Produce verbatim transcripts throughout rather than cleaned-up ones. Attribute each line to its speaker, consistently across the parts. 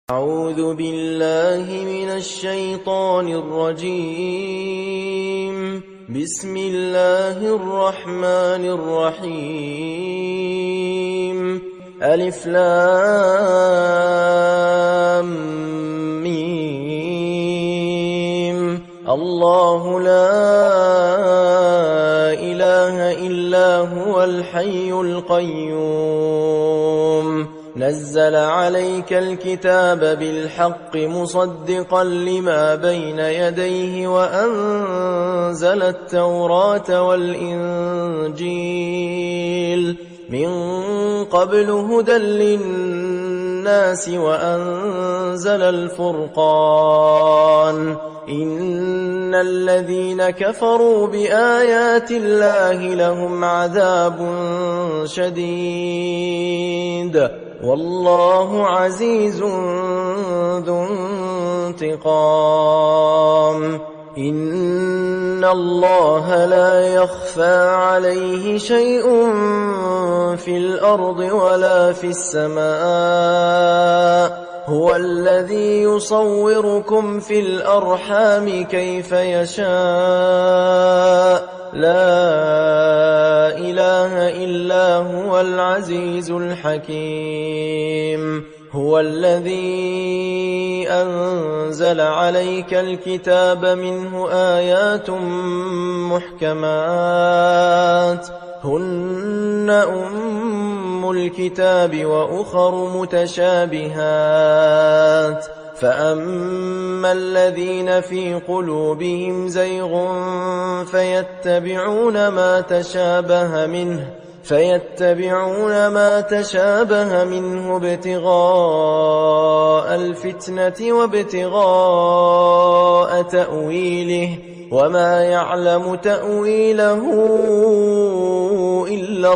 Speaker 1: أعوذ بالله من الشيطان الرجيم. بسم الله الرحمن الرحيم. ألف لام ميم. الله لا إله إلا هو الحي القيوم. نزل عليك الكتاب بالحق مصدقا لما بين يديه وأنزل التوراة والإنجيل من قبل هدى للناس وأنزل الفرقان. إن الذين كفروا بآيات الله لهم عذاب شديد والله عزيز ذو انتقام. إن الله لا يخفى عليه شيء في الأرض ولا في السماء. هو الذي يصوركم في الأرحام كيف يشاء. لا إله إلا هو العزيز الحكيم. هو الذي أنزل عليك الكتاب منه آيات محكمات هن أم الكتاب وأخر متشابهات. فأما الذين في قلوبهم زيغ فيتبعون ما تشابه منه فيتبعون ما تشابه منه ابتغاء الفتنة وابتغاء تأويله وما يعلم تأويله إلا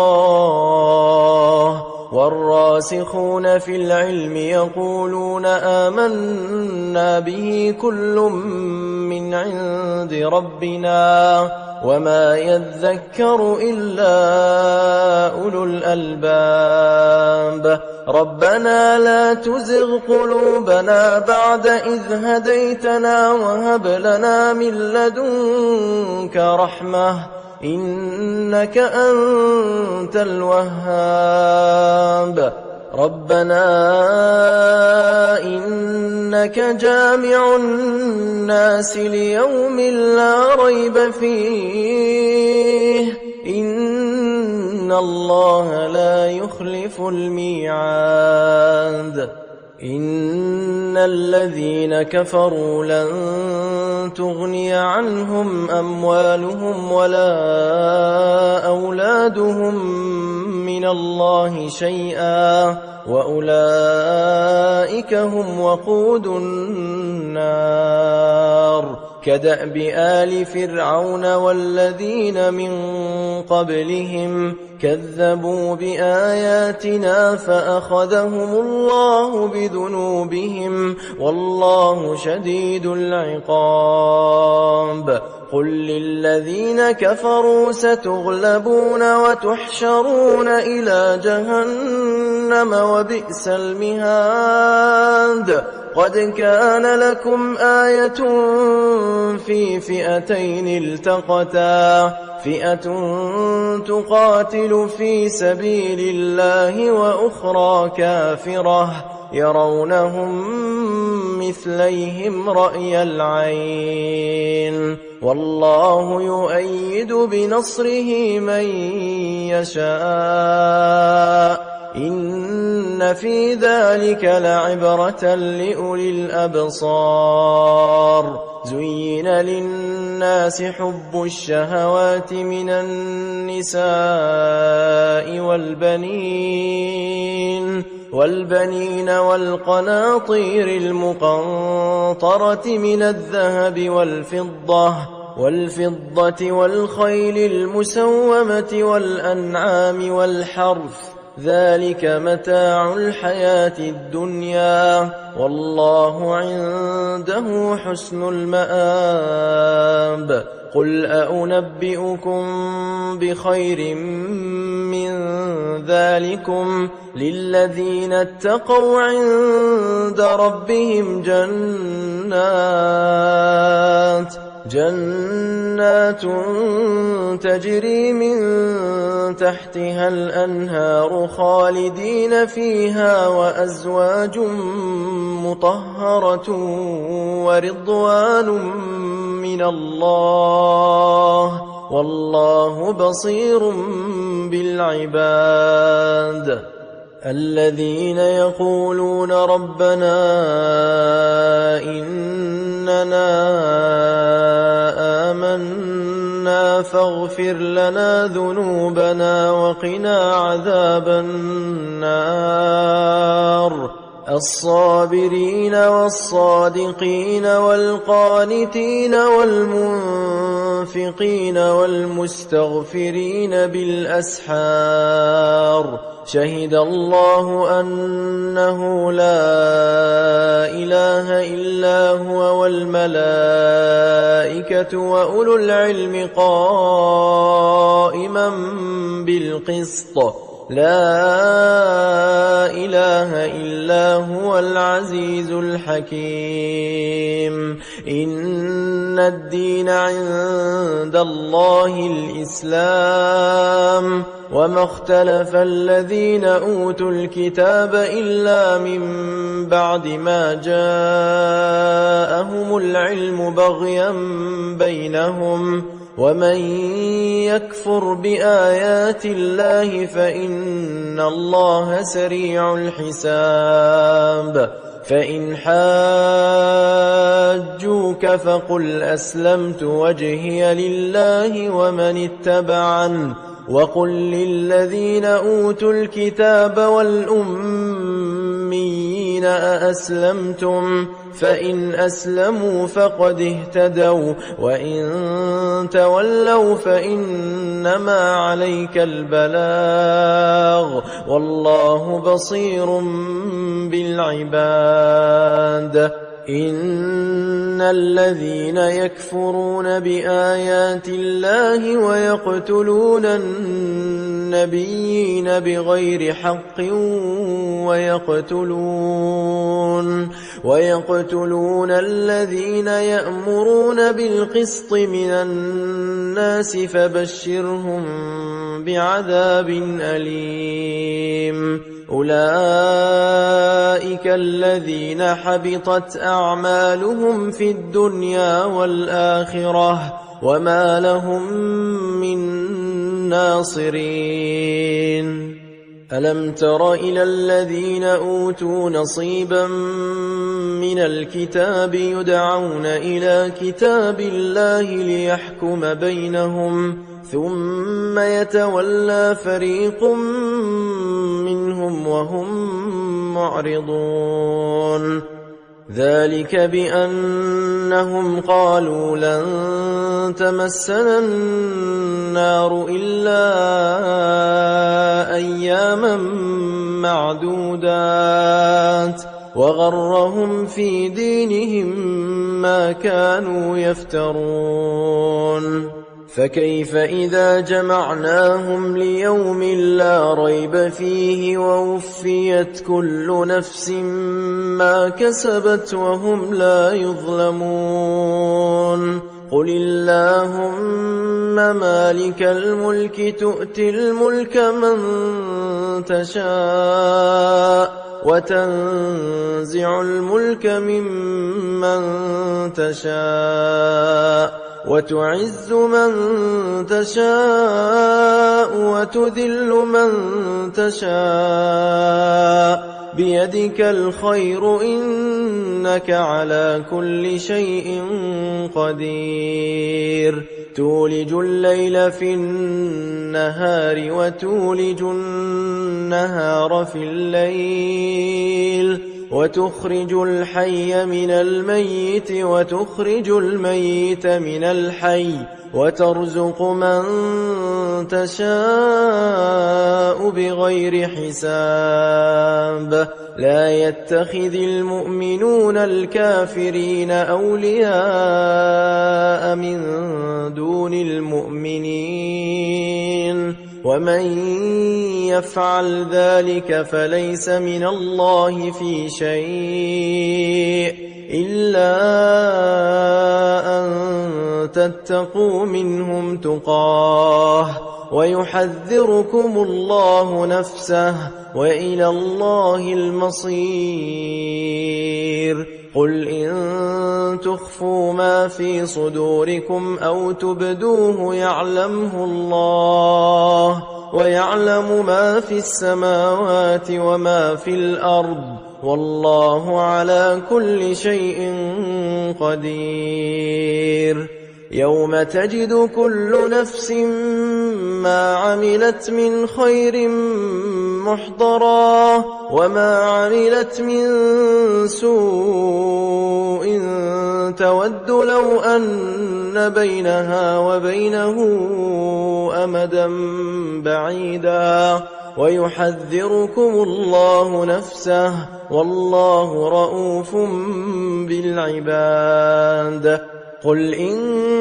Speaker 1: الله. والراسخون في العلم يقولون آمنا به كل من عند ربنا وما يذكر إلا أولو الألباب. ربنا لا تزغ قلوبنا بعد إذ هديتنا وهب لنا من لدنك رحمة إنك أنت الوهاب. ربنا إنك جامع الناس ليوم لا ريب فيه إن الله لا يخلف الميعاد. إن الذين كفروا لن تغني عنهم أموالهم ولا أولادهم من الله شيئا وأولئك هم وقود النار. كدأب آل فرعون والذين من قبلهم كذبوا بآياتنا فأخذهم الله بذنوبهم والله شديد العقاب. قل للذين كفروا ستغلبون وتحشرون إلى جهنم وبئس المهاد. قد كان لكم آية في فئتين التقتا فئة تقاتل في سبيل الله وأخرى كافرة يرونهم مثليهم رأي العين والله يؤيد بنصره من يشاء. إن في ذلك لعبرة لأولي الأبصار. زين للناس حب الشهوات من النساء والبنين والبنين والقناطير المقنطرة من الذهب والفضة والفضة والخيل المسومة والأنعام والحرث ذلك متاع الحياة الدنيا والله عنده حسن المآب. قل أنبئكم بخير من ذلكم للذين اتقوا عند ربهم جنات جنات تجري من تحتها الأنهار خالدين فيها وأزواج مطهرة ورضوان من الله والله بصير بالعباد. الذين يقولون ربنا إننا آمنا فاغفر لنا ذنوبنا وقنا عذاب النار الصابرين والصادقين والقانتين والمنفقين والمستغفرين بالأسحار شهد الله أنه لا إله إلا هو والملائكة وأولو العلم قائما بالقسط لا إله إلا هو العزيز الحكيم. إن الدين عند الله الإسلام وما اختلف الذين أوتوا الكتاب إلا من بعد ما جاءهم العلم بغيا بينهم ومن يكفر بآيات الله فإن الله سريع الحساب. فإن حاجوك فقل أسلمت وجهي لله ومن اتبعن وقل للذين أوتوا الكتاب والأميين أأسلمتم فإن أسلموا فقد اهتدوا وإن تولوا فإنما عليك البلاغ والله بصير بالعباد. إن الذين يكفرون بآيات الله ويقتلون النبيين بغير حق ويقتلون ويقتلون الذين يأمرون بالقسط من الناس فبشرهم بعذاب أليم. أولئك الذين حبطت أعمالهم في الدنيا والآخرة وما لهم من ناصرين. ألم تر إلى الذين أوتوا نصيبا من الكتاب يدعون إلى كتاب الله ليحكم بينهم ثم يتولى فريق منهم وهم معرضون ذلك بأنهم قالوا لن تمسنا النار إلا أياما معدودات وغرهم في دينهم ما كانوا يفترون. فكيف إذا جمعناهم ليوم لا ريب فيه ووفيت كل نفس ما كسبت وهم لا يظلمون. قل اللهم مالك الملك تؤتي الملك من تشاء وتنزع الملك ممن تشاء وتعز من تشاء وتذل من تشاء بيدك الخير إنك على كل شيء قدير. تولج الليل في النهار وتولج النهار في الليل وتخرج الحي من الميت وتخرج الميت من الحي وترزق من تشاء بغير حساب. لا يتخذ المؤمنون الكافرين أولياء من دون المؤمنين ومن يفعل ذلك فليس من الله في شيء إلا أن تتقوا منهم تقاه ويحذركم الله نفسه وإلى الله المصير. قل إن تخفوا ما في صدوركم أو تبدوه يعلمه الله ويعلم ما في السماوات وما في الأرض والله على كل شيء قدير. يوم تجد كل نفس ما عملت من خير محضرا وما عملت من سوء تود لو أن بينها وبينه أمدا بعيدا ويحذركم الله نفسه والله رؤوف بالعباد. قل إن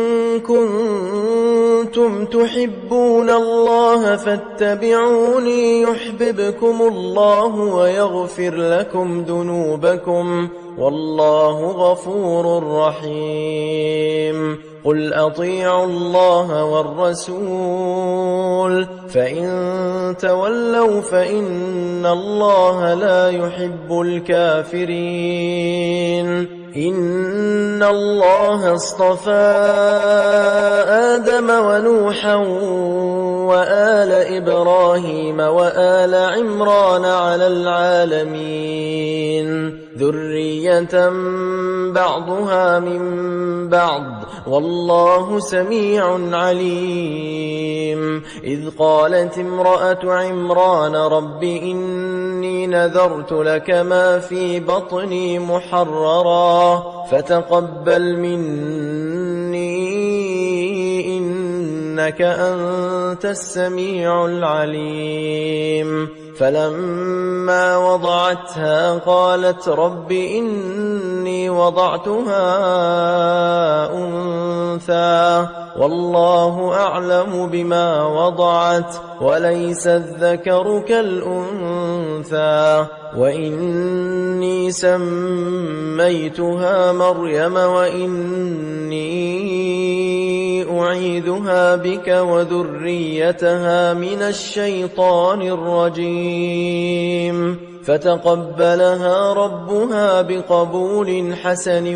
Speaker 1: كنتم تحبون الله فاتبعوني يحببكم الله ويغفر لكم ذنوبكم والله غفور رحيم. قل أطيعوا الله والرسول فإن تولوا فإن الله لا يحب الكافرين. إن الله اصطفى آدم ونوحا وآل إبراهيم وآل عمران على العالمين ذرية بعضها من بعض والله سميع عليم. إذ قالت امرأة عمران رب إني نذرت لك ما في بطني محررا فتقبل مني إنك أنت السميع العليم. فلما وضعتها قالت رب إني وضعتها أنثى والله أعلم بما وضعت وليس الذكر كالأنثى وإني سميتها مريم وإني أعيذها بك وذريتها من الشيطان الرجيم. فتقبلها ربها بقبول حسن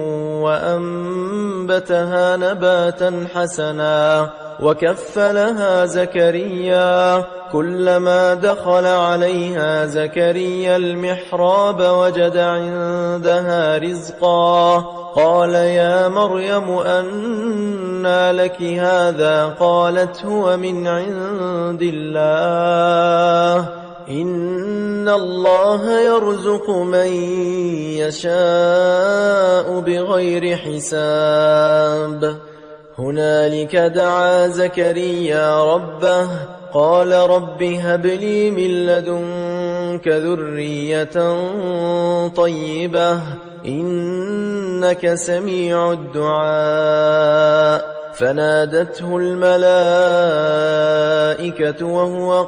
Speaker 1: وأنبتها نباتا حسنا وكفلها زكريا. كلما دخل عليها زكريا المحراب وجد عندها رزقا قال يا مريم أنى لك هذا قالت هو من عند الله إن الله يرزق من يشاء بغير حساب. هنالك دعا زكريا ربه قال رب هب لي من لدنك ذرية طيبة إنك سميع الدعاء. فنادته الملائكة وهو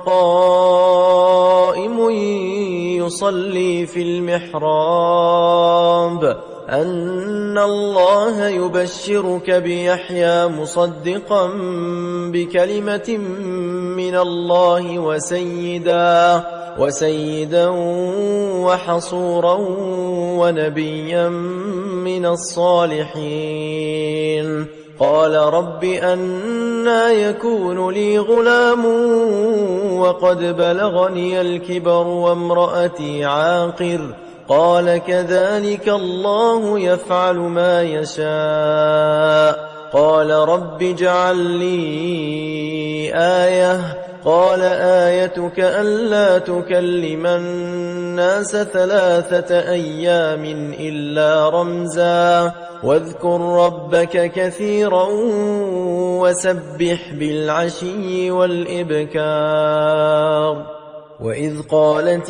Speaker 1: قائم يصلي في المحراب أن الله يبشرك بيحيى مصدقا بكلمة من الله وسيدا وسيدا وحصورا ونبيا من الصالحين. قال رب أنى يكون لي غلام وقد بلغني الكبر وامرأتي عاقر قال كذلك الله يفعل ما يشاء. قال رب اجعل لي آية قال آيتك ألا تكلم الناس ثلاثة أيام إلا رمزا واذكر ربك كثيرا وسبح بالعشي والإبكار. وإذ قالت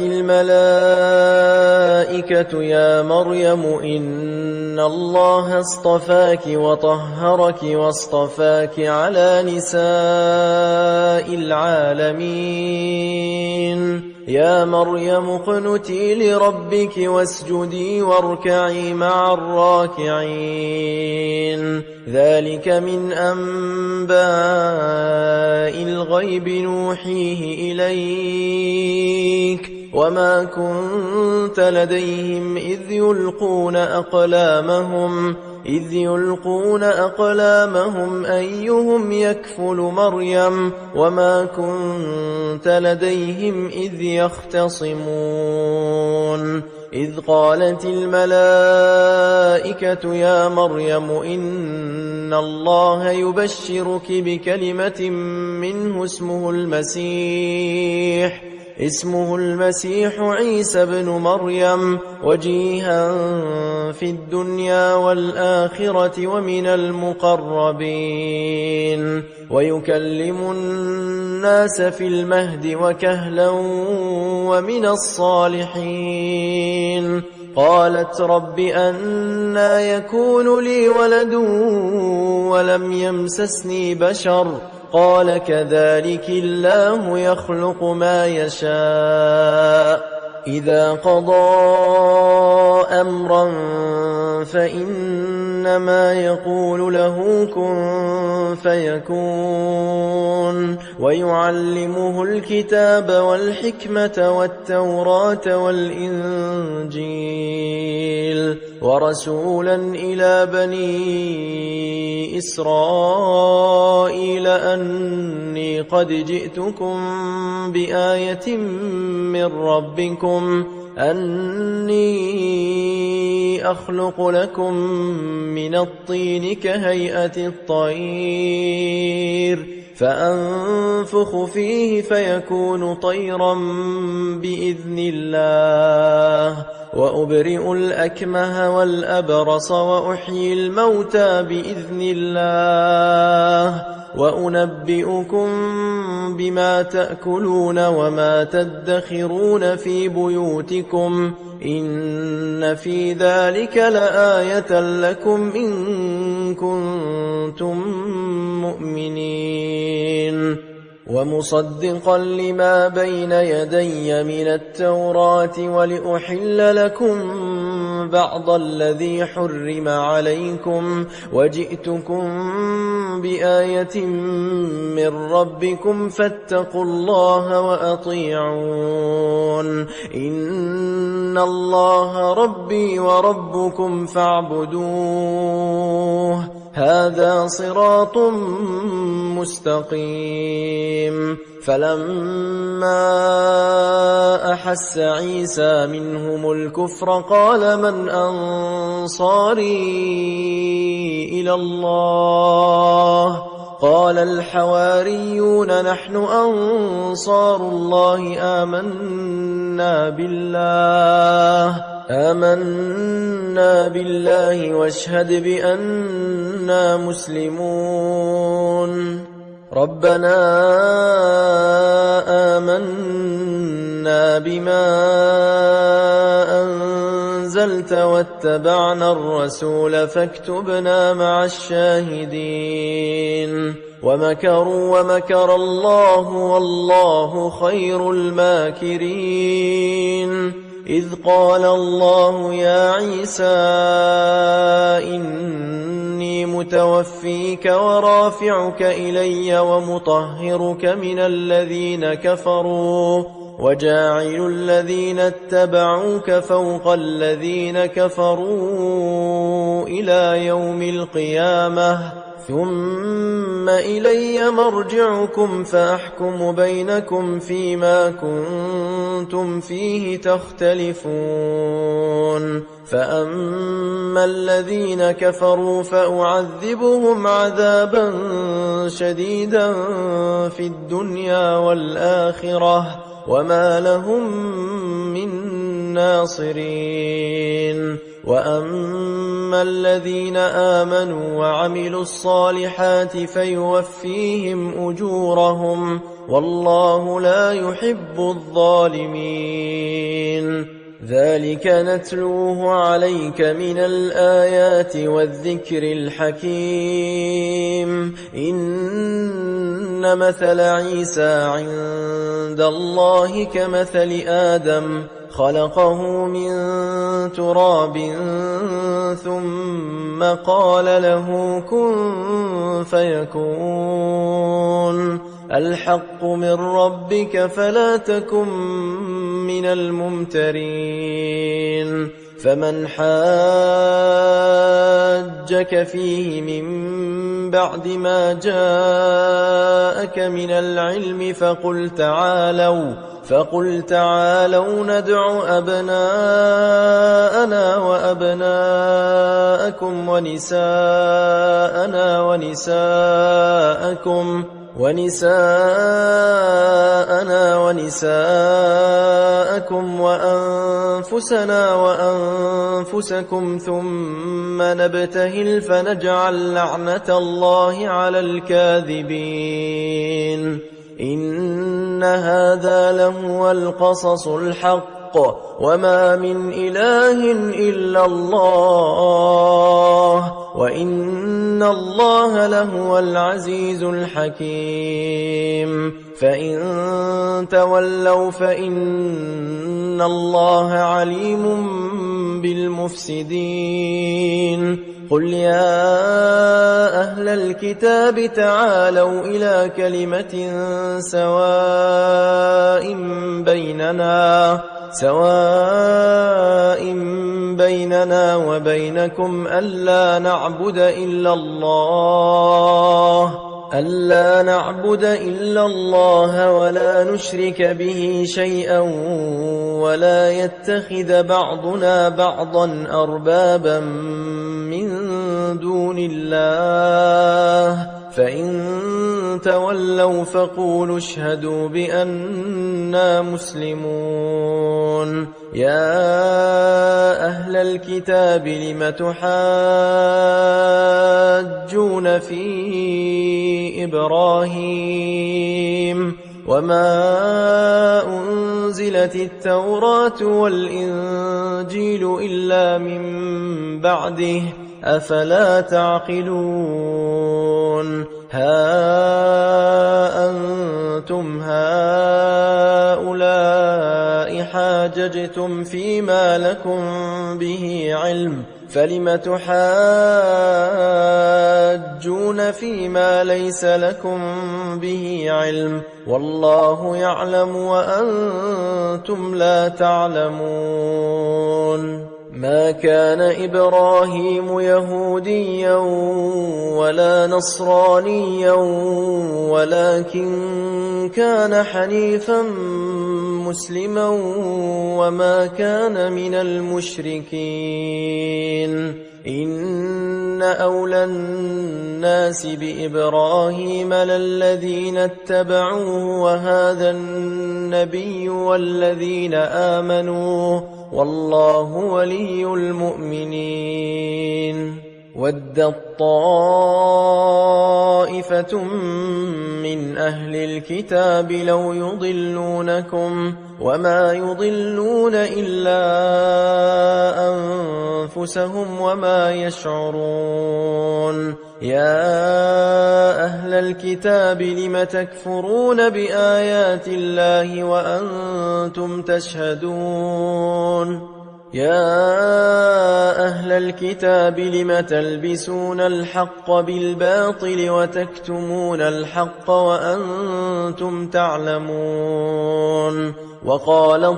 Speaker 1: الملائكة يا مريم إن الله اصطفاك وطهرك واصطفاك على نساء العالمين يا مريم اقنتي لربك واسجدي واركعي مع الراكعين ذلك من أنباء الغيب نوحيه إليك وما كنت لديهم إذ يلقون أقلامهم إذ يلقون أقلامهم أيهم يكفل مريم وما كنت لديهم إذ يختصمون إذ قالت الملائكة يا مريم إن الله يبشرك بكلمة منه اسمه المسيح اسمه المسيح عيسى بن مريم وجيها في الدنيا والآخرة ومن المقربين ويكلم الناس في المهد وكهلا ومن الصالحين قالت رب أنى يكون لي ولد ولم يمسسني بشر قال كذلك الله يخلق ما يشاء إذا قضى أمرا فإنما يقول له كن فيكون ويعلمه الكتاب والحكمة والتوراة والإنجيل ورسولا إلى بني إسرائيل أني قد جئتكم بآية من ربكم أني أخلق لكم من الطين كهيئة الطير فأنفخ فيه فيكون طيرا بإذن الله وأبرئ الأكمه والأبرص وأحيي الموتى بإذن الله وأنبئكم بما تأكلون وما تدخرون في بيوتكم إن في ذلك لآية لكم إن كنتم مؤمنين ومصدقا لما بين يدي من التوراة ولأحل لكم بعض الذي حرم عليكم وجئتكم بآية من ربكم فاتقوا الله وأطيعون إن الله ربي وربكم فاعبدوه هذا صراط مستقيم فلما أحس عيسى منهم الكفر قال من أنصاري إلى الله قال الحواريون نحن أنصار الله آمنا بالله آمنا بالله واشهد بأننا مسلمون ربنا آمنا بما أنزلت واتبعنا الرسول فاكتبنا مع الشاهدين ومكروا ومكر الله والله خير الماكرين إذ قال الله يا عيسى إني متوفيك ورافعك إلي ومطهرك من الذين كفروا وجاعل الذين اتبعوك فوق الذين كفروا إلى يوم القيامة ثم إلي مرجعكم فأحكم بينكم فيما كنتم فيه تختلفون فأما الذين كفروا فأعذبهم عذابا شديدا في الدنيا والآخرة وما لهم من ناصرين وأما ثم الذين آمنوا وعملوا الصالحات فيوفيهم أجورهم والله لا يحب الظالمين. ذلك نتلوه عليك من الآيات والذكر الحكيم. إن مثل عيسى عند الله كمثل آدم خلقه من تراب ثم قال له كن فيكون. الحق من ربك فلا تكن من الممترين. فمن حاجك فيه من بعد ما جاءك من العلم فقل تعالوا فقل تعالوا ندع أبناءنا وأبناءكم ونساءنا ونساءكم ونساءنا ونساءكم وأنفسنا وأنفسكم ثم نبتهل فنجعل لعنة الله على الكاذبين. إن هذا لهو القصص الحق وما من إله إلا الله وإن الله لهو العزيز الحكيم. فإن تولوا فإن الله عليم بالمفسدين. قل يا أهل الكتاب تعالوا إلى كلمة سواء بيننا سواء بيننا وبينكم ألا نعبد إلا الله ألا نعبد إلا الله ولا نشرك به شيئا ولا يتخذ بعضنا بعضا أربابا من دون الله. فإن تولوا فقولوا اشهدوا بأننا مسلمون. يا أهل الكتاب لم تحاجون في إبراهيم وما أنزلت التوراة والإنجيل إلا من بعده أفلا تعقلون. ها أنتم هؤلاء حاججتم فيما لكم به علم فلم تحاجون فيما ليس لكم به علم والله يعلم وأنتم لا تعلمون. ما كان إبراهيم يهوديا ولا نصرانيا ولكن كان حنيفا مسلما وما كان من المشركين. إن أولى الناس بإبراهيم للذين اتبعوه وهذا النبي والذين آمنوا والله ولي المؤمنين. ودت طائفة من أهل الكتاب لو يضلونكم وما يضلون إلا أنفسهم وما يشعرون. يا أهل الكتاب لم تكفرون بآيات الله وأنتم تشهدون. يا أهل الكتاب لم تلبسون الحق بالباطل وتكتمون الحق وأنتم تعلمون. وقالت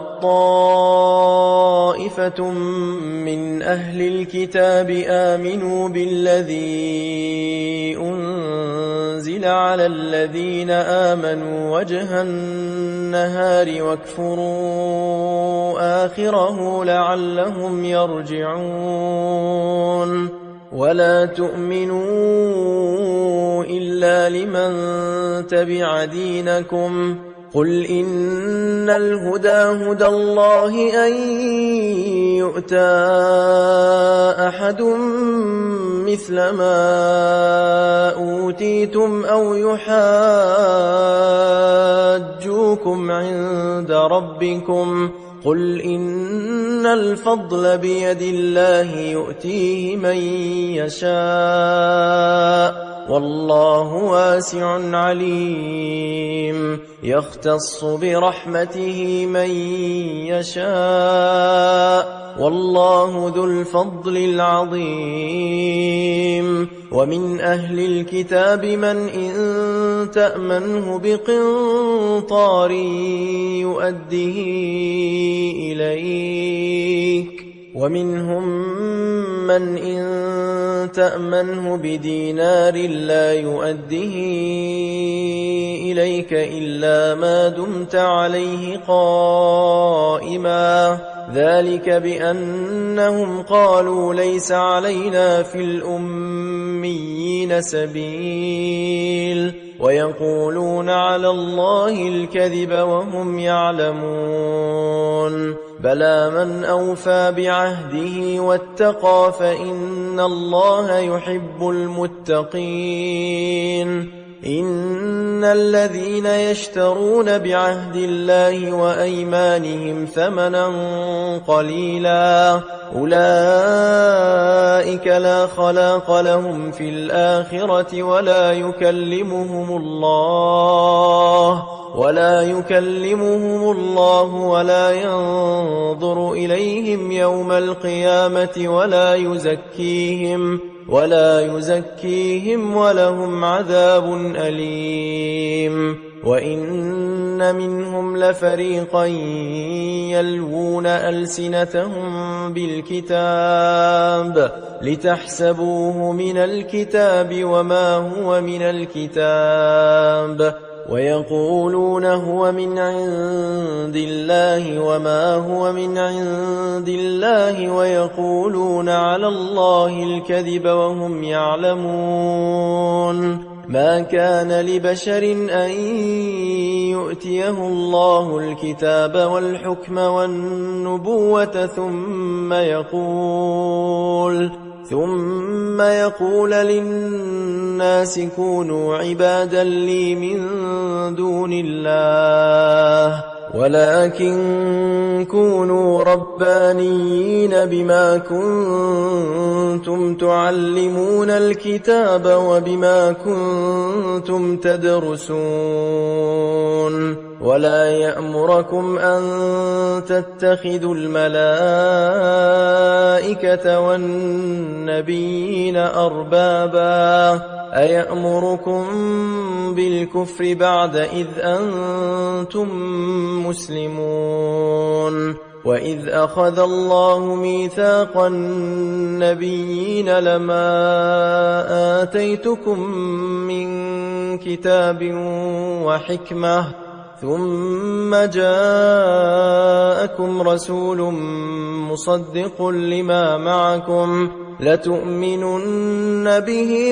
Speaker 1: طائفة من أهل الكتاب آمنوا بالذي أنزل على الذين آمنوا وجه النهار واكفروا آخره لعلهم يرجعون. ولا تؤمنوا إلا لمن تبع دينكم قل إن الهدى هدى الله أن يؤتى أحد مثل ما أوتيتم أو يحاجوكم عند ربكم قل إن الفضل بيد الله يؤتيه من يشاء والله واسع عليم يختص برحمته من يشاء والله ذو الفضل العظيم ومن أهل الكتاب من إن تأمنه بقنطار يؤده إليك ومنهم من إن تأمنه بدينار لا يؤده إليك إلا ما دمت عليه قائما ذلك بأنهم قالوا ليس علينا في الأميين سبيل ويقولون على الله الكذب وهم يعلمون بلى من أوفى بعهده واتقى فإن الله يحب المتقين إن الذين يشترون بعهد الله وأيمانهم ثمنا قليلا أولئك لا خلاق لهم في الآخرة ولا يكلمهم الله ولا يكلمهم الله ولا ينظر إليهم يوم القيامة ولا يزكيهم ولا يزكيهم ولهم عذاب أليم وإن منهم لفريقا يلوون ألسنتهم بالكتاب لتحسبوه من الكتاب وما هو من الكتاب ويقولون هو من عند الله وما هو من عند الله ويقولون على الله الكذب وهم يعلمون ما كان لبشر أن يؤتيه الله الكتاب والحكم والنبوة ثم يقول ثم يقول للناس كونوا عبادا لي من دون الله ولكن كونوا ربانيين بما كنتم تعلمون الكتاب وبما كنتم تدرسون ولا يأمركم أن تتخذوا الملائكة والنبيين أربابا أيأمركم بالكفر بعد إذ أنتم مسلمون وإذ أخذ الله ميثاق النبيين لما آتيتكم من كتاب وحكمة ثم جاءكم رسول مصدق لما معكم لتؤمنن به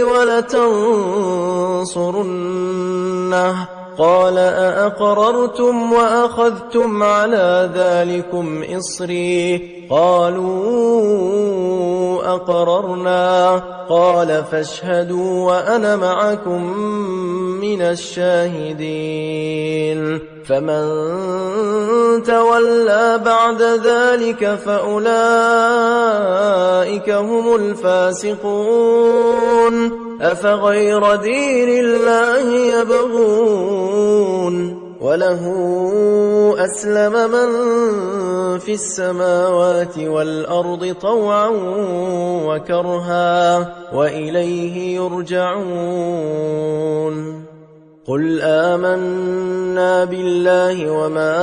Speaker 1: ولتنصرنه قال أأقررتم وأخذتم على ذلكم إصري قالوا أقررنا قال فاشهدوا وأنا معكم من الشاهدين فمن تولى بعد ذلك فأولئك هم الفاسقون أفغير دين الله يبغون وله أسلم من في السماوات والأرض طوعا وكرها وإليه يرجعون قل آمنا بالله وما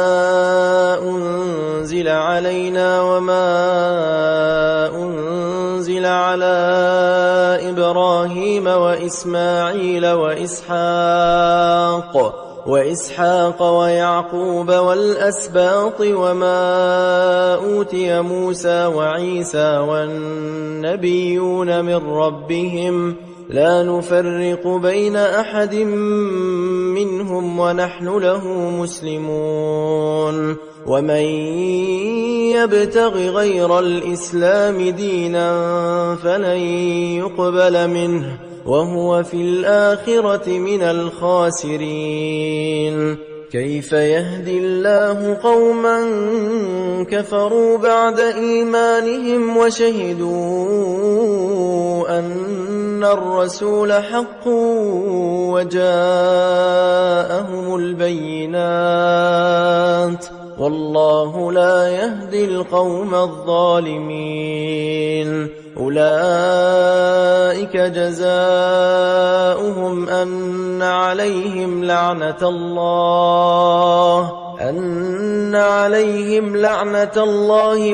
Speaker 1: أنزل علينا وما أنزل على إبراهيم وإسماعيل وإسحاق وإسحاق ويعقوب والأسباط وما أوتي موسى وعيسى والنبيون من ربهم لا نفرق بين أحد منهم ونحن له مسلمون ومن يبتغ غير الإسلام دينا فلن يقبل منه وهو في الآخرة من الخاسرين كيف يهدي الله قوما كفروا بعد إيمانهم وشهدوا أن الرسول حق وجاءهم البينات والله لا يهدي القوم الظالمين أولئك جزاؤهم أن عليهم لعنة الله أن عليهم لعنة الله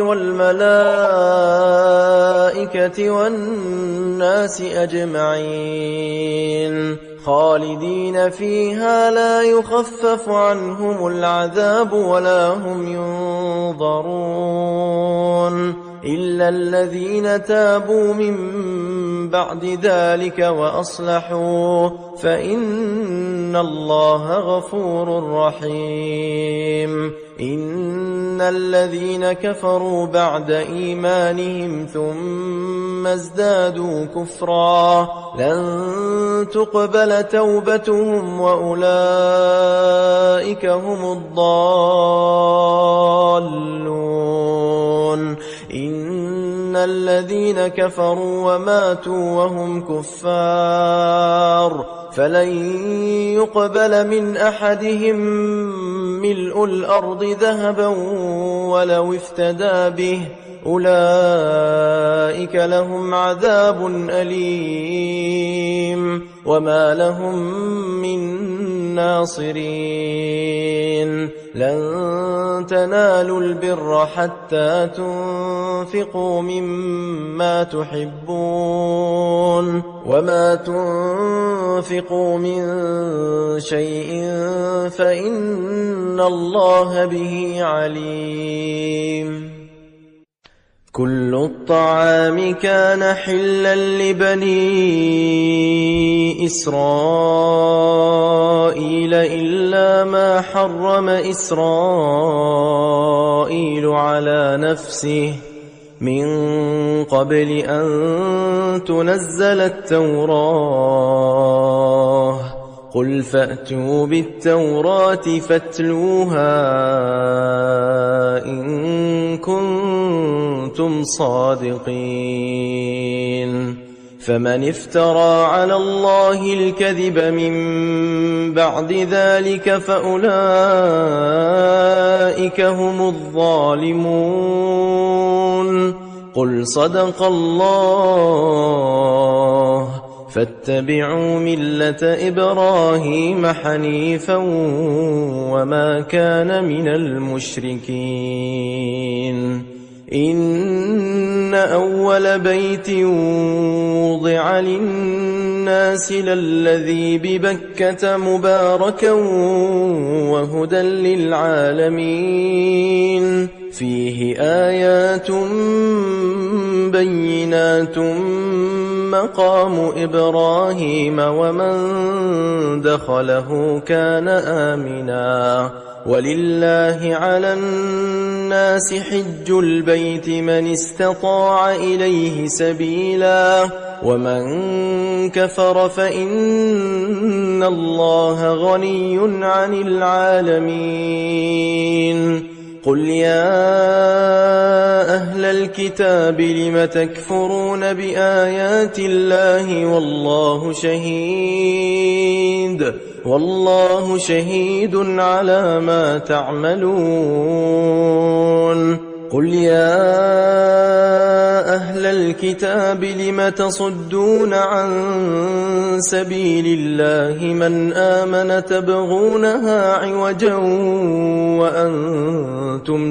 Speaker 1: والملائكة والناس أجمعين خالدين فيها لا يخفف عنهم العذاب ولا هم ينظرون إلا الذين تابوا من بعد ذلك وأصلحوا فإن الله غفور رحيم إن الذين كفروا بعد إيمانهم ثم ازدادوا كفرا لن تقبل توبتهم وأولئك هم الضالون إن الذين كفروا وماتوا وهم كفار فلن يقبل من أحدهم ملء الأرض ذهبا ولو افتدى به أولئك لهم عذاب أليم وما لهم من ناصرين لن تنالوا البر حتى تنفقوا مما تحبون وما تنفقوا من شيء فإن الله به عليم كل الطعام كان حلا لبني إسرائيل إلا ما حرم إسرائيل على نفسه من قبل أن تنزل التوراة قل فأتوا بالتوراة فاتلوها إن كنتم صادقين فمن افترى على الله الكذب من بعد ذلك فأولئك هم الظالمون قل صدق الله فاتبعوا ملة إبراهيم حنيفا وما كان من المشركين إن أول بيت وضع للناس للذي ببكة مباركا وهدى للعالمين فيه آيات بينات مقام إبراهيم ومن دخله كان آمنا ولله على الناس حج البيت من استطاع إليه سبيلا ومن كفر فإن الله غني عن العالمين قل يا أهل الكتاب لم تكفرون بآيات الله والله شهيد والله شهيد على ما تعملون قل يا أهل الكتاب لم تصدون عن سبيل الله من آمن تبغونها عوجا وأنتم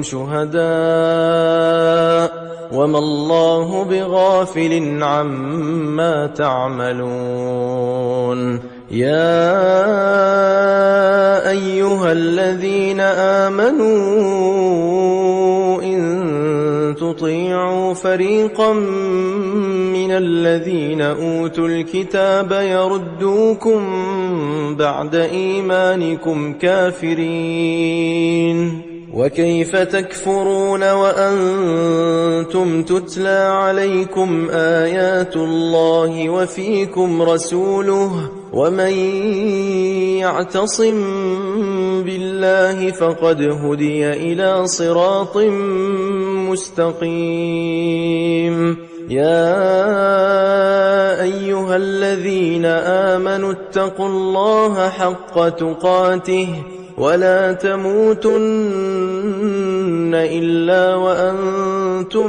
Speaker 1: شهداء وما الله بغافل عما تعملون يا أيها الذين آمنوا إن تطيعوا فريقا من الذين أوتوا الكتاب يردوكم بعد إيمانكم كافرين وكيف تكفرون وأنتم تتلى عليكم آيات الله وفيكم رسوله ومن يعتصم بالله فقد هدي إلى صراط مستقيم يا أيها الذين آمنوا اتقوا الله حق تقاته ولا تموتن إلا وأنتم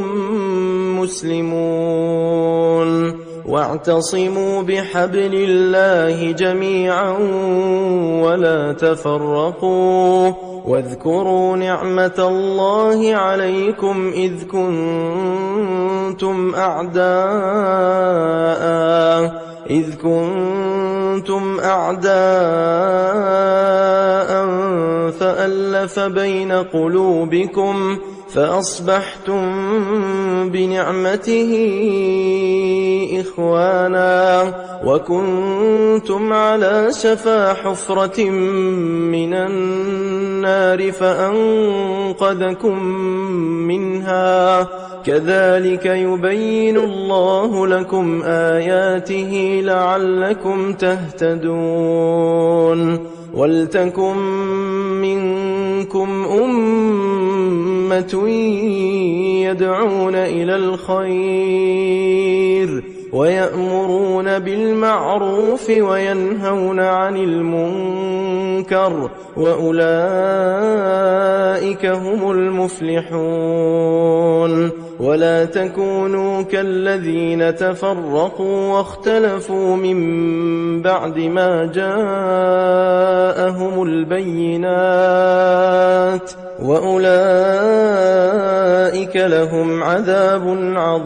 Speaker 1: مسلمون واعتصموا بحبل الله جميعا ولا تفرقوا واذكروا نعمة الله عليكم إذ كنتم أعداء إذ كنتم أعداء فألف بين قلوبكم فأصبحتم بنعمته إخوانا وكنتم على شفا حفرة من النار فأنقذكم منها كذلك يبين الله لكم آياته لعلكم تهتدون ولتكن منكم أمة يدعون إلى الخير ويأمرون بالمعروف وينهون عن المنكر وأولئك هم المفلحون ولا تكونوا كالذين تفرقوا واختلفوا من بعد ما جاءهم البينات وأولئك لهم عذاب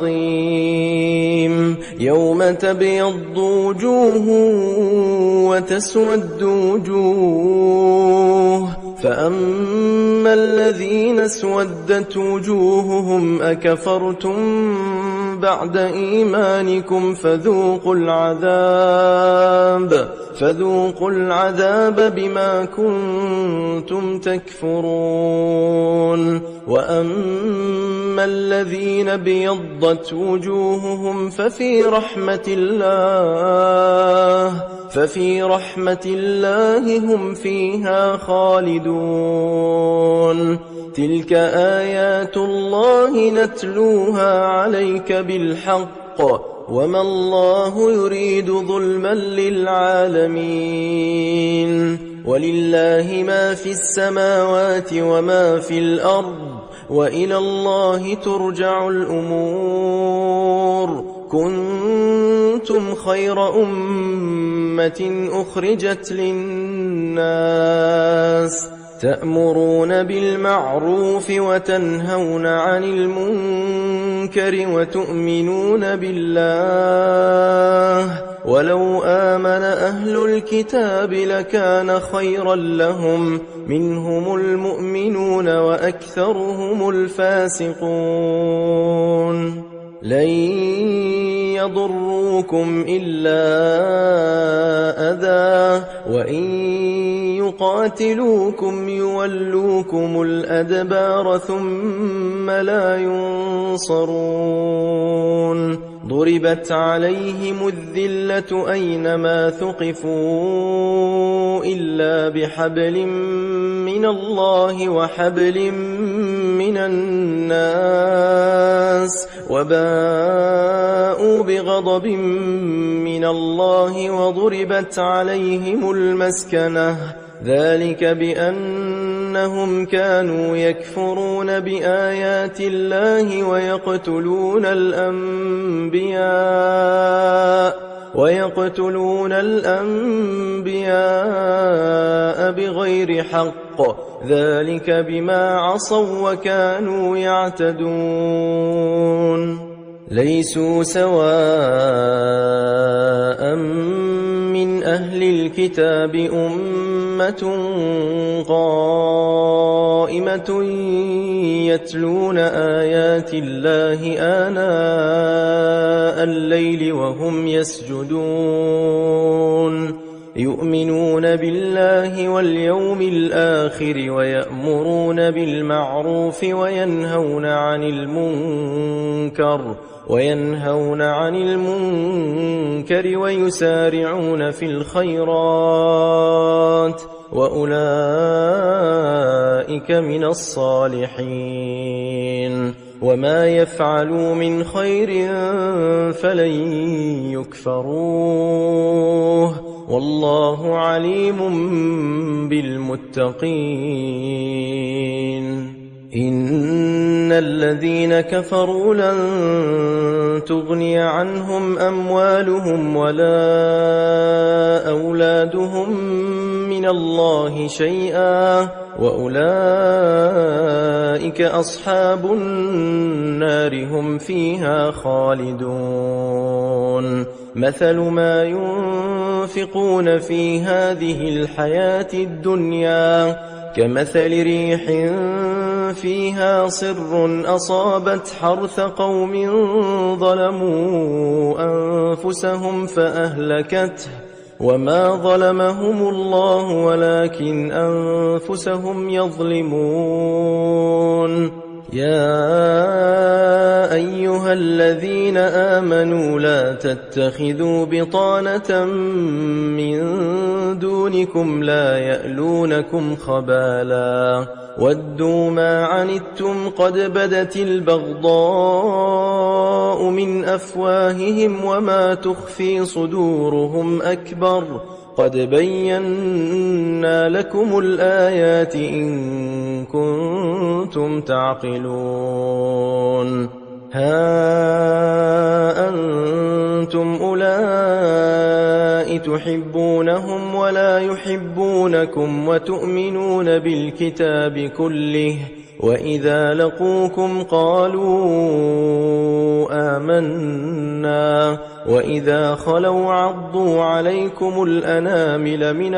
Speaker 1: عظيم يوم تبيض وجوه وتسود وجوه فأما الذين اسودت وجوههم أكفرتم بعد إيمانكم فذوقوا العذاب فذوقوا العذاب بما كنتم تكفرون وأما الذين بيضت وجوههم ففي رحمة الله ففي رحمة الله هم فيها خالدون تلك آيات الله نتلوها عليك بالحق وما الله يريد ظلما للعالمين ولله ما في السماوات وما في الأرض وإلى الله ترجع الأمور كنتم خير أمة أخرجت للناس تأمرون بالمعروف وتنهون عن المنكر وتؤمنون بالله ولو آمن أهل الكتاب لكان خيرا لهم منهم المؤمنون وأكثرهم الفاسقون لن يضروكم إلا أذى وإن يقاتلوكم يولوكم الأدبار ثم لا ينصرون ضربت عليهم الذلة أينما ثقفوا إلا بحبل من الله وحبل من الناس وباءوا بغضب من الله وضربت عليهم المسكنة ذلك بأنهم كانوا يكفرون بآيات الله ويقتلون الأنبياء ويقتلون الأنبياء بغير حق ذلك بما عصوا وكانوا يعتدون ليسوا سواء من أهل الكتاب أمة قائمة قائمة يتلون آيات الله آناء الليل وهم يسجدون يؤمنون بالله واليوم الآخر ويأمرون بالمعروف وينهون عن المنكر وينهون عن المنكر ويسارعون في الخيرات وأولئك من الصالحين وما يفعلوا من خير فلن يكفروه والله عليم بالمتقين إن الذين كفروا لن تغني عنهم أموالهم ولا أولادهم من الله شيئا وأولئك أصحاب النار هم فيها خالدون مثل ما ينفقون في هذه الحياة الدنيا كمثل ريح فيها صر أصابت حرث قوم ظلموا أنفسهم فأهلكته وما ظلمهم الله ولكن أنفسهم يظلمون يا أيها الذين آمنوا لا تتخذوا بطانة من دونكم لا يألونكم خبالا ودوا ما عنتم قد بدت البغضاء من أفواههم وما تخفي صدورهم أكبر قد بينا لكم الآيات إن كنتم تعقلون ها أنتم أولئك تحبونهم ولا يحبونكم وتؤمنون بالكتاب كله وإذا لقوكم قالوا آمنا وإذا خلوا عضوا عليكم الأنامل من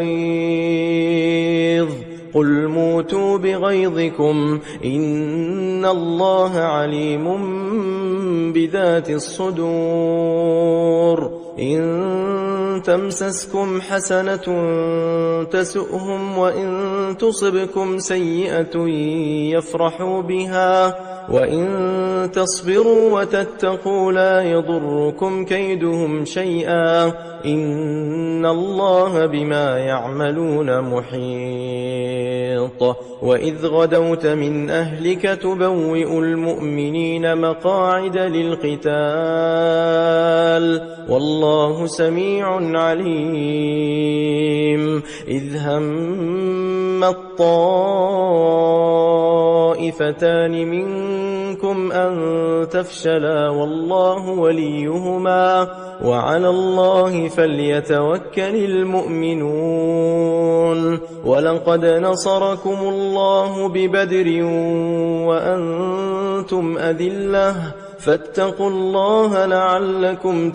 Speaker 1: الغيظ قل موتوا بغيظكم إن الله عليم بذات الصدور إن تمسسكم حسنة تسؤهم وإن تصبكم سيئة يفرحوا بها وإن تصبروا وتتقوا لا يضركم كيدهم شيئا إن الله بما يعملون محيط وإذ غدوت من أهلك تبوئ المؤمنين مقاعد للقتال والله سميع عليم إذ هم الطائفتان منكم أن تفشلا والله وليهما وعلى الله فليتوكل المؤمنون ولقد نصركم الله ببدر وأنتم أذلة فاتقوا الله لعلكم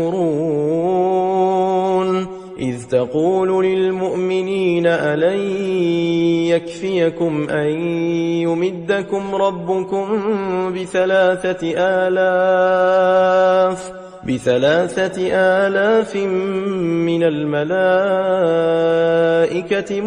Speaker 1: تشكرون إذ تقول للمؤمنين ألن يكفيكم أن يمدكم ربكم بثلاثة آلاف بثلاثة آلاف من الملائكة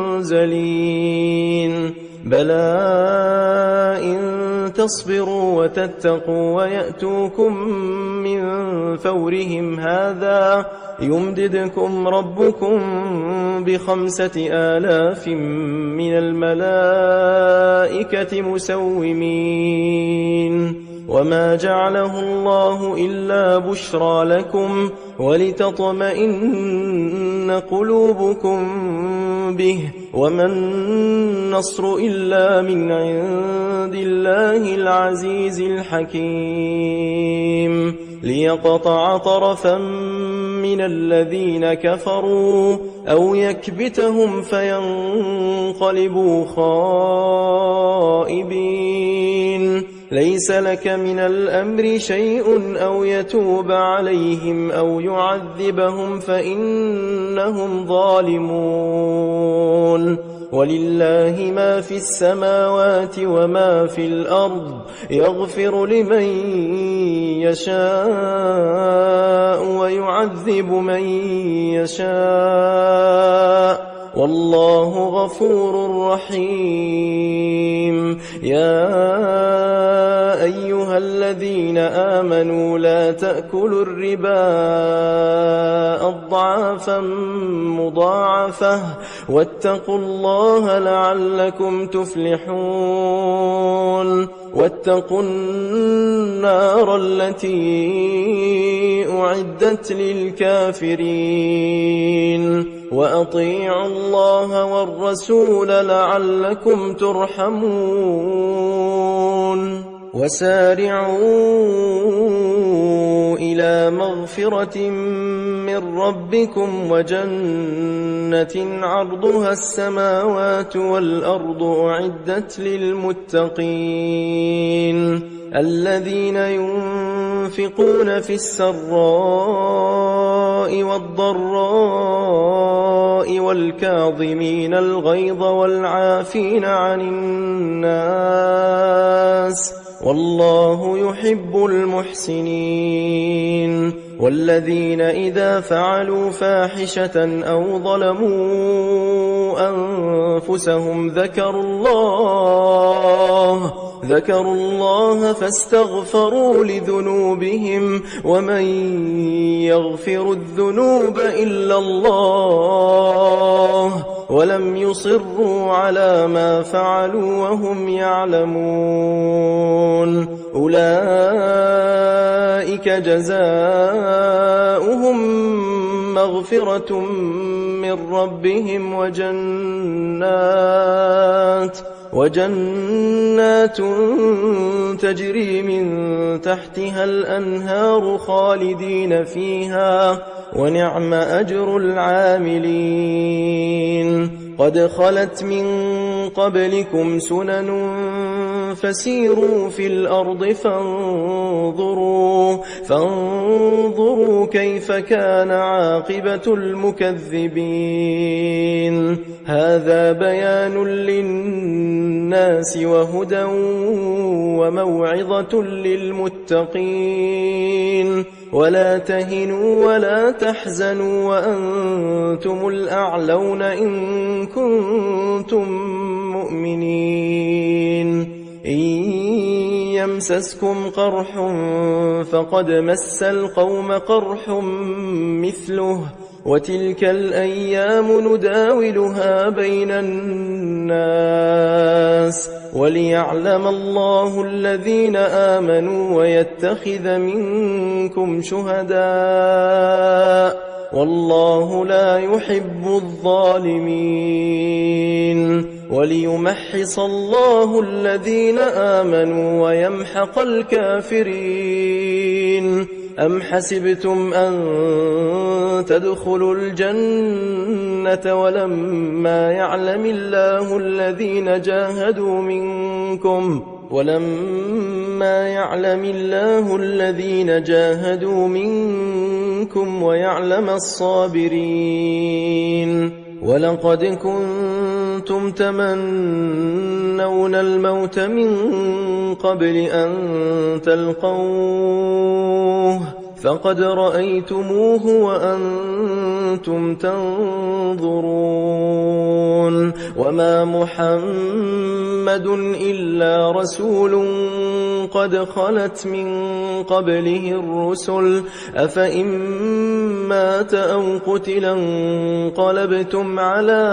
Speaker 1: منزلين بلى إن تصبروا وتتقوا ويأتوكم من فورهم هذا يمددكم ربكم بخمسة آلاف من الملائكة مسومين وما جعله الله إلا بشرى لكم ولتطمئن قلوبكم به وما النصر إلا من عند الله العزيز الحكيم ليقطع طرفا من الذين كفروا أو يكبتهم فينقلبوا خائبين ليس لك من الأمر شيء أو يتوب عليهم أو يعذبهم فإنهم ظالمون ولله ما في السماوات وما في الأرض يغفر لمن يشاء ويعذب من يشاء والله غفور رحيم. يا أيها الذين آمنوا لا تأكلوا الربا أضعافا مضاعفة واتقوا الله لعلكم تفلحون. واتقوا النار التي أعدت للكافرين وأطيعوا الله والرسول لعلكم ترحمون. وسارعوا إلى مغفرة من ربكم وجنة عرضها السماوات والأرض أعدت للمتقين الذين ينفقون في السراء والضراء والكاظمين الغيظ والعافين عن الناس والله يحب المحسنين. والذين إذا فعلوا فاحشة أو ظلموا أنفسهم ذكروا الله ذكروا الله فاستغفروا لذنوبهم ومن يغفر الذنوب إلا الله ولم يصروا على ما فعلوا وهم يعلمون أولئك جزاؤهم مغفرة من ربهم وجنات وجنات تجري من تحتها الأنهار خالدين فيها ونعم أجر العاملين. قد خلت من قبلكم سنن فسيروا في الأرض فانظروا, فانظروا كيف كان عاقبة المكذبين. هذا بيان للناس وهدى وموعظة للمتقين. ولا تهنوا ولا تحزنوا وأنتم الأعلون إن كنتم مؤمنين. إن يمسسكم قرح فقد مس القوم قرح مثله وتلك الأيام نداولها بين الناس وليعلم الله الذين آمنوا ويتخذ منكم شهداء والله لا يحب الظالمين. وليمحص الله الذين آمنوا ويمحق الكافرين. أم حسبتم أن تدخلوا الجنة ولما يعلم الله الذين جاهدوا منكم ولما يعلم الله الذين جاهدوا منكم ويعلم الصابرين. ولقد كنتم تمنون الموت من قبل أن تلقوه فقد رأيتموه وأنتم تنظرون. وما محمد إلا رسول قد خلت من قبله الرسل أفإن مات أو قتل انقلبتم على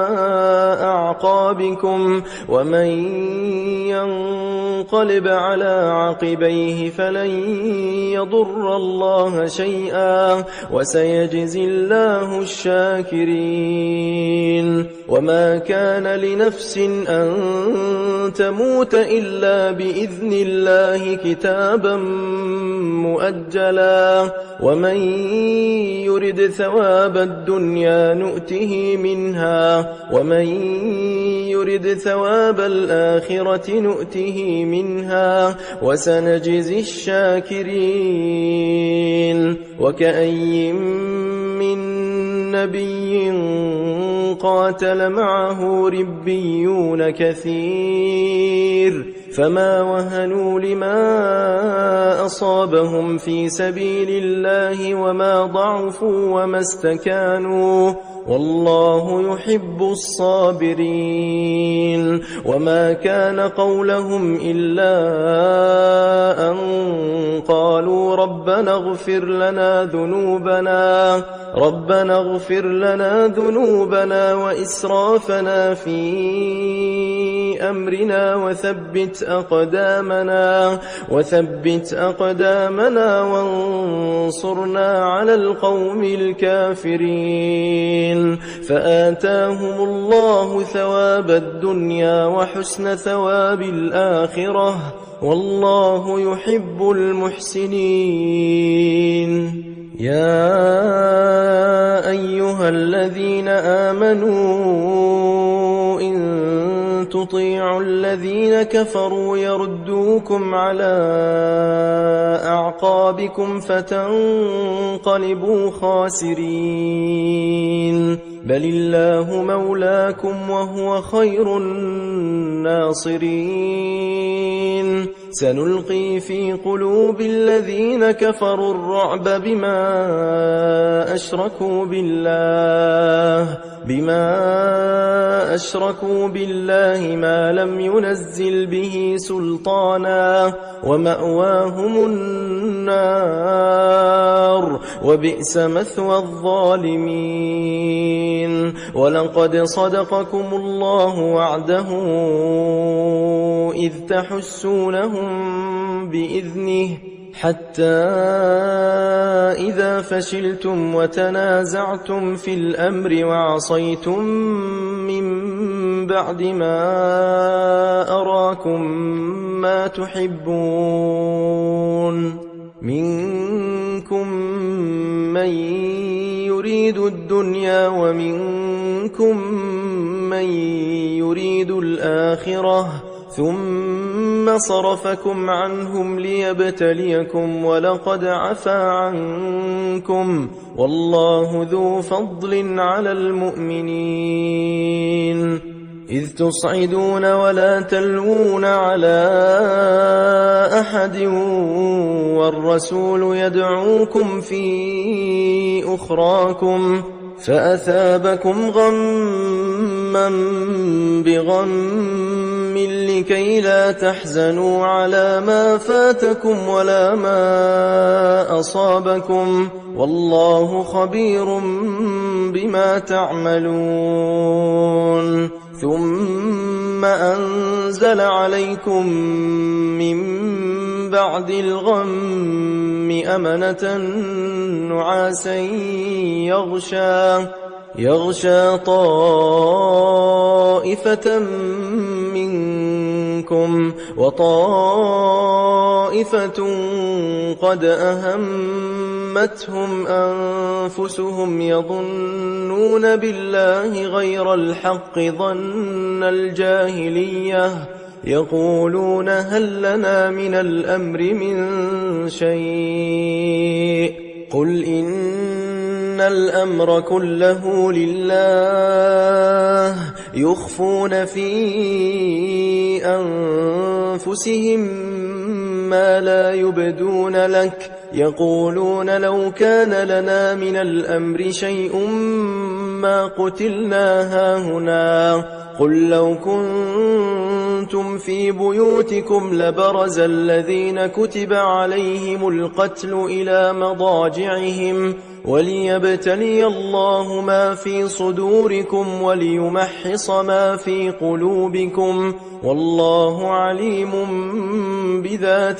Speaker 1: أعقابكم ومن ينقلب على عقبيه فلن يضر الله شيئا وسيجزي الله الشاكرين. وما كان لنفس أن تموت إلا بإذن الله كتابا مؤجلا ومن يرد ثواب الدنيا نؤته منها ومن يرد ثواب الآخرة نؤته منها وسنجزي الشاكرين. وكأي من نبي قاتل معه ربيون كثير فما وهنوا لما أصابهم في سبيل الله وما ضعفوا وما استكانوا والله يحب الصابرين وما كان قولهم إلا أن قالوا ربنا اغفر لنا ذنوبنا ربنا اغفر لنا ذنوبنا وإسرافنا في أمرنا وثبت أقدامنا وثبت أقدامنا وانصرنا على القوم الكافرين فآتاهم الله ثواب الدنيا وحسن ثواب الآخرة والله يحب المحسنين يا أيها الذين آمنوا إن تطيعوا الذين كفروا يردوكم على أعقابكم فتنقلبوا خاسرين بل الله مولاكم وهو خير الناصرين سنلقي في قلوب الذين كفروا الرعب بما أشركوا بالله بما أشركوا بالله ما لم ينزل به سلطانا ومأواهم النار وبئس مثوى الظالمين ولقد صدقكم الله وعده إذ تحسونهم بإذنه حتى إذا فشلتم وتنازعتم في الأمر وعصيتم من بعد ما أراكم ما تحبون منكم من يريد الدنيا ومنكم من يريد الآخرة ثم صرفكم عنهم ليبتليكم ولقد عفا عنكم والله ذو فضل على المؤمنين إذ تصعدون ولا تلوون على أحد والرسول يدعوكم في أخراكم فأثابكم غما بغم لكي لا تحزنوا على ما فاتكم ولا ما أصابكم والله خبير بما تعملون ثم أنزل عليكم من بعد الغم أمنة نعاسا يغشى يغشى طائفة منكم وطائفة قد أهمتهم أنفسهم يظنون بالله غير الحق ظن الجاهلية يقولون هل لنا من الأمر من شيء قل إن الأمر كله لله يخفون في أنفسهم ما لا يبدون لك يقولون لو كان لنا من الأمر شيء ما قتلنا هاهنا قل لو كنتم في بيوتكم لبرز الذين كتب عليهم القتل إلى مضاجعهم وليبتلي الله ما في صدوركم وليمحص ما في قلوبكم والله عليم بذات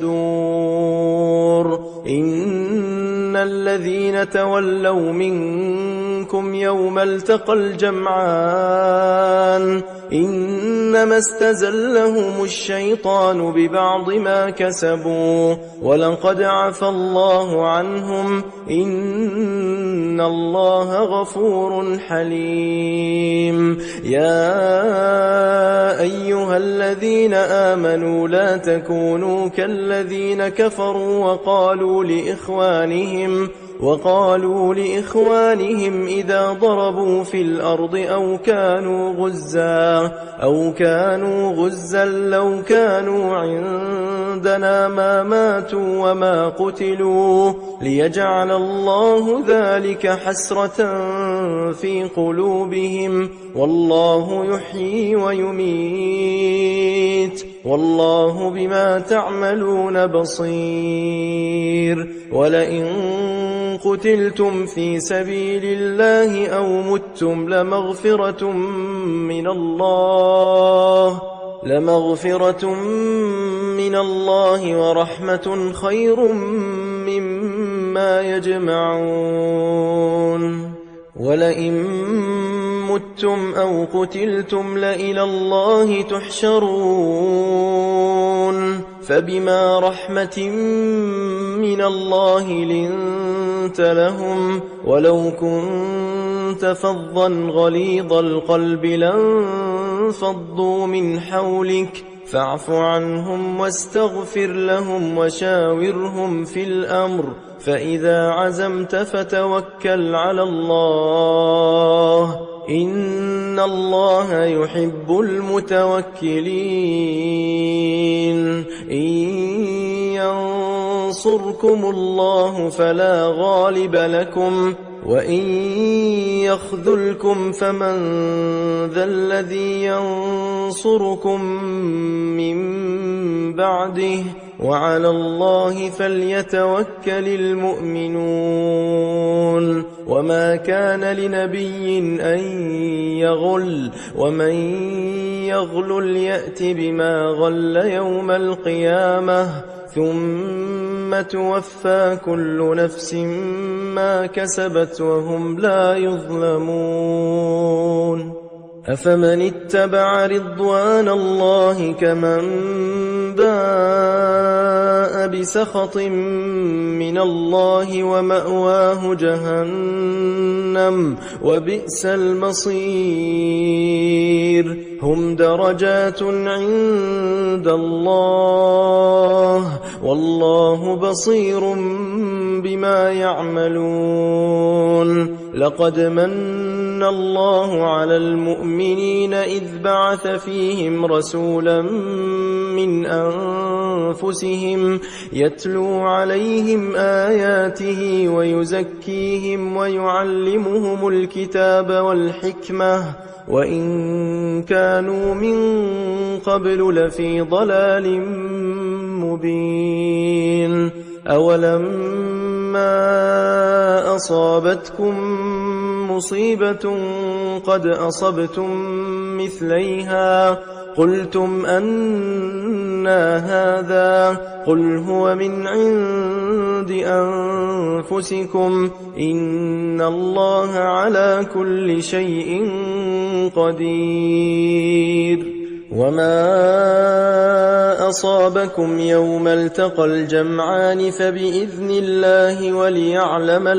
Speaker 1: الصدور إن الذين تولوا منكم يوم التقى الجمعان إنما استزلهم الشيطان ببعض ما كسبوا ولقد عفى الله عنهم إن الله غفور حليم. يا أيها الذين آمنوا لا تكونوا كالذين كفروا وقالوا لإخوانهم وقالوا لإخوانهم إذا ضربوا في الأرض أو كانوا غزا أو كانوا غزا لو كانوا عندنا ما ماتوا وما قتلوا ليجعل الله ذلك حسرة في قلوبهم والله يحيي ويميت والله بما تعملون بصير. ولئن قتلتم في سبيل الله أو متم لمغفرة من الله لمغفرة من الله ورحمة خير مما يجمعون. ولئن متم أو قتلتم لإلى الله تحشرون. فبما رحمة من الله لنت لهم ولو كنت فظا غليظ القلب لانفضوا من حولك فاعف عنهم واستغفر لهم وشاورهم في الأمر فإذا عزمت فتوكل على الله إن الله يحب المتوكلين. إن ينصركم الله فلا غالب لكم وإن يخذلكم فمن ذا الذي ينصركم من بعده وعلى الله فليتوكل المؤمنون. وما كان لنبي أن يغل ومن يغل يأت بما غل يوم القيامة ثم توفى كل نفس ما كسبت وهم لا يظلمون. أفمن اتبع رضوان الله كمن باء بسخط من الله ومأواه جهنم وبئس المصير. هم درجات عند الله والله بصير بما يعملون. لقد من الله على المؤمنين إذ بعث فيهم رسولا من أنفسهم يتلو عليهم آياته ويزكيهم ويعلمهم الكتاب والحكمة وإن كانوا من قبل لفي ضلال مبين. أولما أصابتكم مصيبة قد أصبتم مثليها قلتم أنى هذا قل هو من عند أنفسكم إن الله على كل شيء قدير. وما أصابكم يوم التقى الجمعان فبإذن الله وليعلم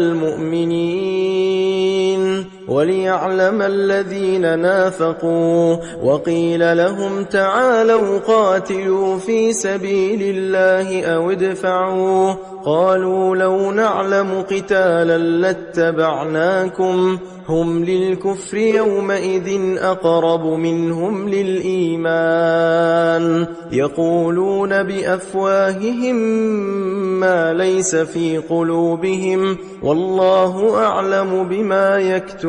Speaker 1: المؤمنين وليعلم الذين نافقوا. وقيل لهم تعالوا قاتلوا في سبيل الله أو ادفعوا قالوا لو نعلم قتالا لاتبعناكم هم للكفر يومئذ أقرب منهم للإيمان يقولون بأفواههم ما ليس في قلوبهم والله أعلم بما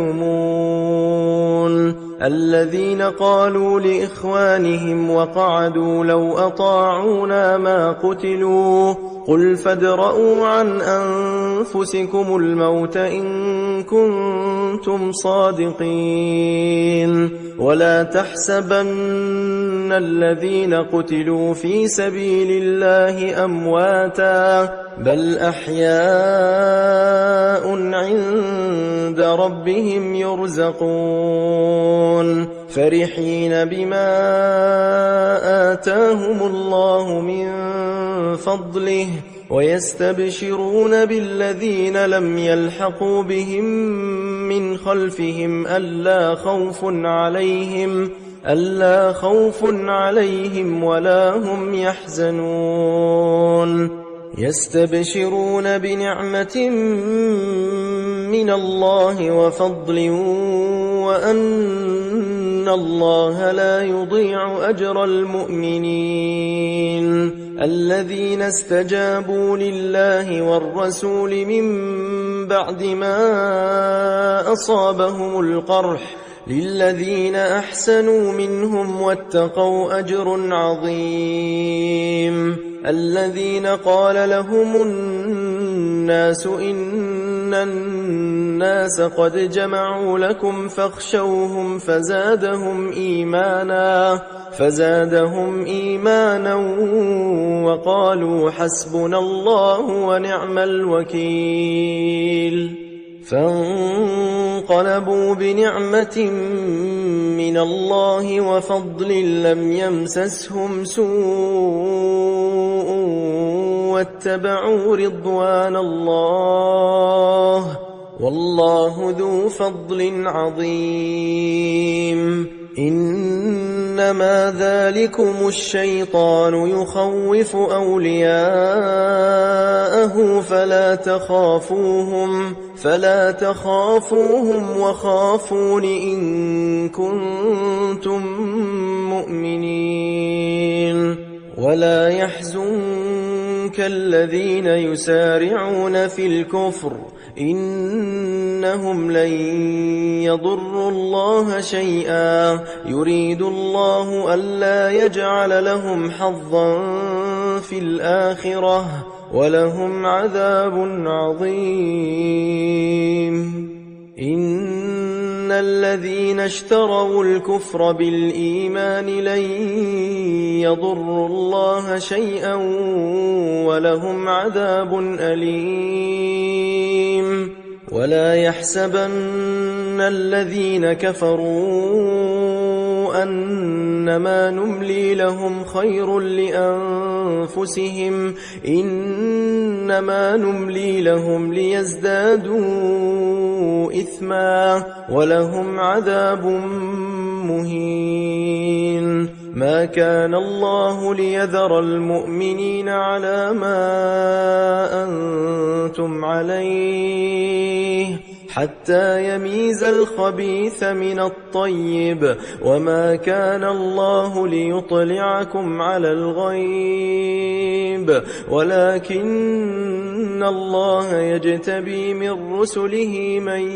Speaker 1: يكتمون. الذين قالوا لإخوانهم وقعدوا لو أطاعونا ما قتلوا قل فادرءوا عن أنفسكم الموت إن كنتم صادقين. ولا تحسبن الذين قتلوا في سبيل الله أمواتا بل أحياء عند ربهم يرزقون فرحين بما آتاهم الله من فضله ويستبشرون بالذين لم يلحقوا بهم من خلفهم ألا خوف عليهم ألا خوف عليهم ولا هم يحزنون يستبشرون بنعمة من الله وفضل وأن الله لا يضيع أجر المؤمنين الذين استجابوا لله والرسول من بعد ما أصابهم القرح للذين أحسنوا منهم واتقوا أجر عظيم الذين قال لهم الناس إن الناس قد جمعوا لكم فاخشوهم فزادهم إيمانا فزادهم إيمانا وقالوا حسبنا الله ونعم الوكيل فانقلبوا بنعمة من الله وفضل لم يمسسهم سوء واتبعوا رضوان الله والله ذو فضل عظيم إنما ذلكم الشيطان يخوف أولياءه فلا تخافوهم فلا تخافوهم وخافون إن كنتم مؤمنين ولا يحزنك الذين يسارعون في الكفر إنهم لن يضروا الله شيئا يريد الله ألا يجعل لهم حظا في الآخرة ولهم عذاب عظيم إن الذين اشتروا الكفر بالإيمان لن يضروا الله شيئا ولهم عذاب أليم ولا يحسبن الذين كفروا أنما نملي لهم خير لأنفسهم إنما نملي لهم ليزدادوا إثما ولهم عذاب مهين ما كان الله ليذر المؤمنين على ما أنتم عليه حتى يميز الخبيث من الطيب وما كان الله ليطلعكم على الغيب ولكن الله يجتبي من رسله من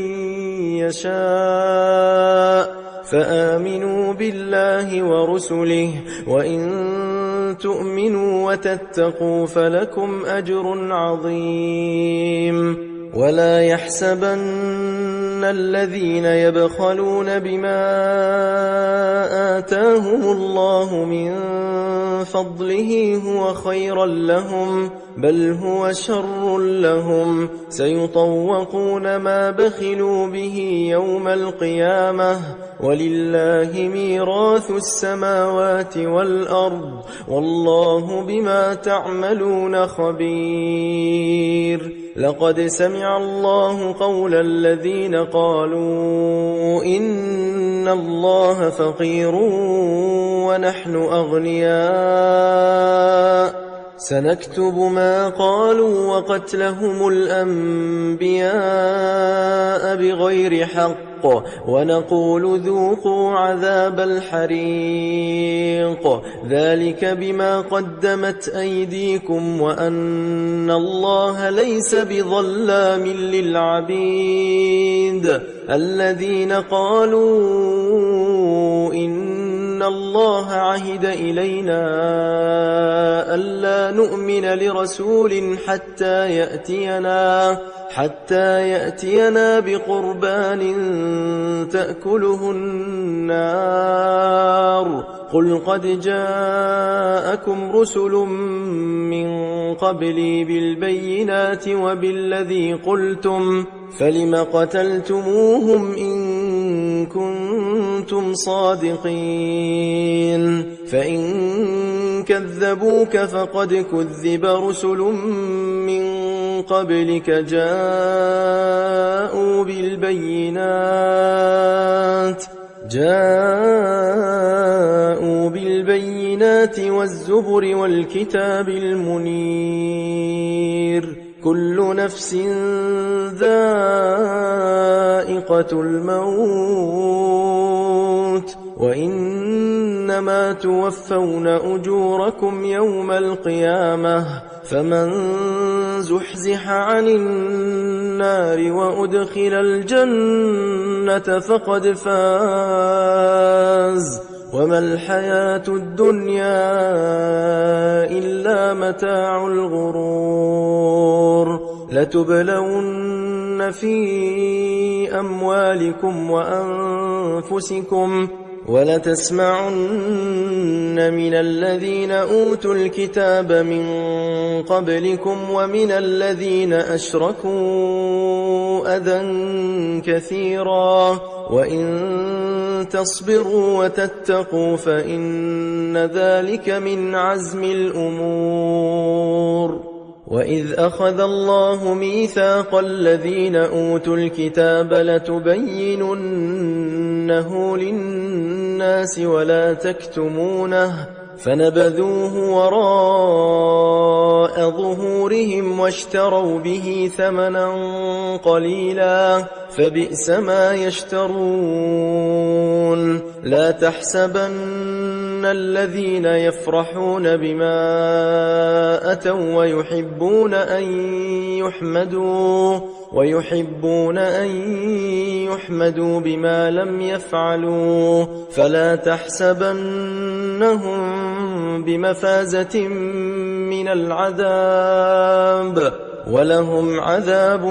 Speaker 1: يشاء فآمنوا بالله ورسله وإن تؤمنوا وتتقوا فلكم أجر عظيم ولا يحسبن الذين يبخلون بما آتاهم الله من فضله هو خيرا لهم بل هو شر لهم سيطوقون ما بخلوا به يوم القيامة ولله ميراث السماوات والأرض والله بما تعملون خبير لقد سمع الله قول الذين قالوا إن الله فقير ونحن أغنياء سنكتب ما قالوا وقتلهم الأنبياء بغير حق ونقول ذوقوا عذاب الحريق ذلك بما قدمت أيديكم وأن الله ليس بظلام للعبيد الذين قالوا إن إن الله عهد إلينا ألا نؤمن لرسول حتى يأتينا حتى يأتينا بقربان تأكله النار قل قد جاءكم رسل من قبلي بالبينات وبالذي قلتم فلم قتلتموهم إن كنتم صادقين فإن كذبوك فقد كذب رسل من قبلك جاءوا بالبينات جاءوا بالبينات والزبر والكتاب المنير كل نفس ذائقة الموت وإنما توفون أجوركم يوم القيامة فمن زحزح عن النار وأدخل الجنة فقد فاز وما الحياة الدنيا إلا متاع الغرور لتبلون في أموالكم وأنفسكم ولتسمعن من الذين أوتوا الكتاب من قبلكم ومن الذين أشركوا أذى كثيرا وإن تصبروا وتتقوا فإن ذلك من عزم الأمور وإذ أخذ الله ميثاق الذين أوتوا الكتاب لتبيننه للناس ولا تكتمونه فنبذوه وراء ظهورهم واشتروا به ثمنا قليلا فبئس ما يشترون لا تحسبن الذين يفرحون بما أتوا ويحبون أن يحمدوا ويحبون أن يحمدوا بما لم يفعلوا فلا تحسبنهم بمفازة من العذاب ولهم عذاب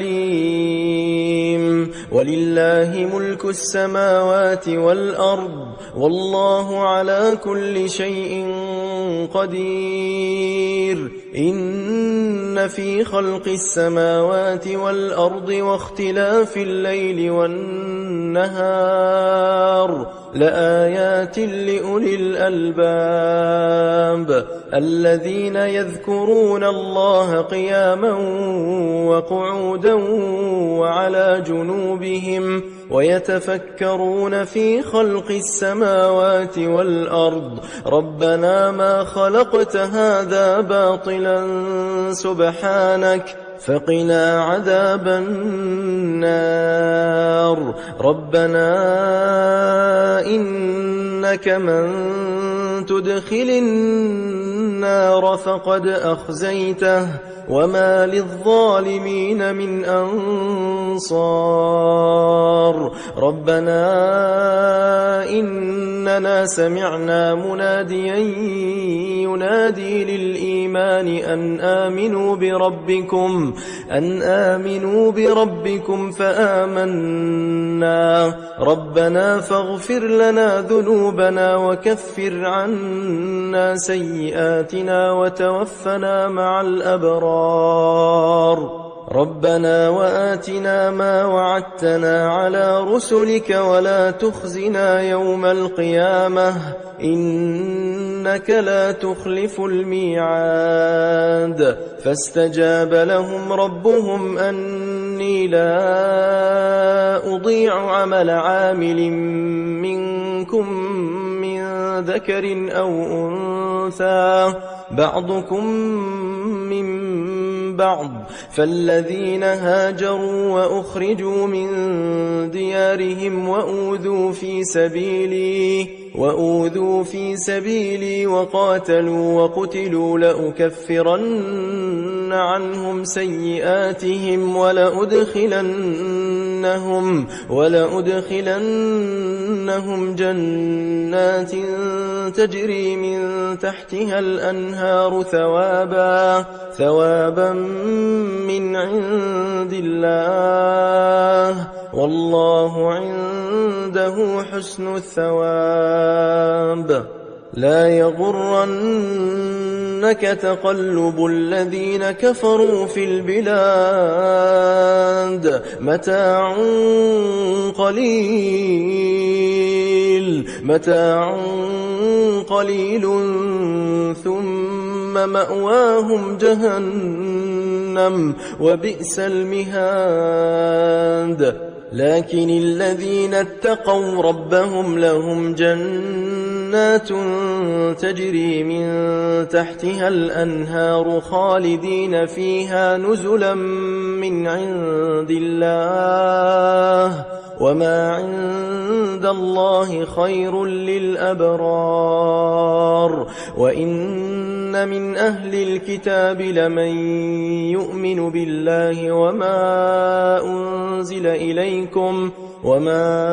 Speaker 1: أليم ولله ملك السماوات والأرض والله على كل شيء قدير إن في خلق السماوات والأرض واختلاف الليل والنهار لآيات لأولي الألباب الذين يذكرون الله قياما وقعودا وعلى جنوبهم ويتفكرون في خلق السماوات والأرض ربنا ما خلقت هذا باطلا سبحانك فقنا عذاب النار ربنا إنك من تدخل النار فقد أخزيته وما للظالمين من أنصار ربنا إننا سمعنا مناديا ينادي للإيمان أن آمنوا بربكم أن آمنوا بربكم فآمنا ربنا فاغفر لنا ذنوبنا وكفر عنا سيئاتنا وتوفنا مع الأبرار ربنا وآتنا ما وعدتنا على رسلك ولا تخزنا يوم القيامة إنك لا تخلف الميعاد فاستجاب لهم ربهم أني لا أضيع عمل عامل منكم من ذكر أو أنثى بعضكم من بعض فالذين هاجروا وأخرجوا من ديارهم وأوذوا في سبيلي وأوذوا في سبيلي وقاتلوا وقتلوا لأكفرن عنهم سيئاتهم ولأدخلنهم, ولأدخلنهم جنات تجري من تحتها الأنهار ثوابا, ثوابا من عند الله, والله عنده حسن الثواب. لا يغرنك تقلب الذين كفروا في البلاد, متاع قليل, متاع قليل ثم مأواهم جهنم وبئس المهاد. لكن الذين اتقوا ربهم لهم جنات تجري من تحتها الأنهار خالدين فيها نزلا من عند الله, وما عند الله خير للأبرار. وإن من أهل الكتاب لمن يؤمن بالله وما أنزل إليكم وما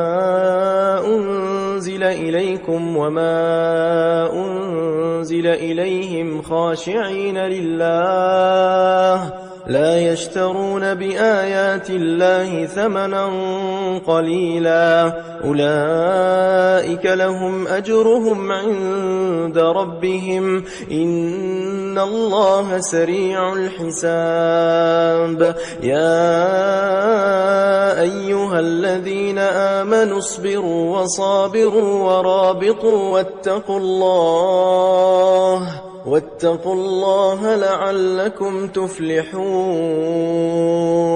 Speaker 1: أنزل إليكم وما أنزل إليهم خاشعين لله لا يشترون بآيات الله ثمنا قليلا, أولئك لهم أجرهم عند ربهم, إن الله سريع الحساب. يا أيها الذين آمنوا اصبروا وصابروا ورابطوا واتقوا الله واتقوا الله لعلكم تفلحون.